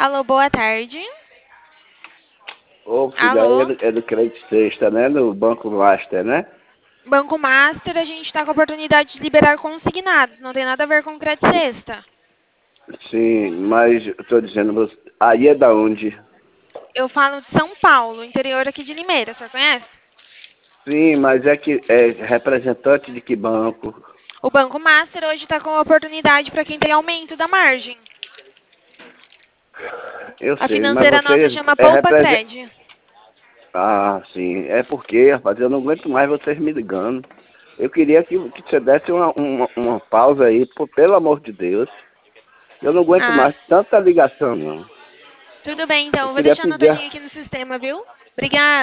Alô, boa tarde. Ô, filho, aí Alô, é do Crédito Sexta, né? No Banco Master, né? Banco Master, a gente está com a oportunidade de liberar consignados, não tem nada a ver com crédito sexta. Sim, mas eu tô dizendo, aí é da onde? Eu falo de São Paulo, interior aqui de Limeira, o senhor conhece? Sim, mas é que é representante de que banco? O Banco Master hoje está com a oportunidade para quem tem aumento da margem. Eu A sei, mas financeira nossa você chama é Poupa representante. Cred. Ah, sim. É porque, rapaz, eu não aguento mais vocês me ligando. Eu queria que você desse uma pausa aí, pelo amor de Deus. Eu não aguento Ah, mais tanta ligação, não. tudo bem Eu então, vou queria deixar pedir. anotadinho aqui no sistema, viu? Obrigada.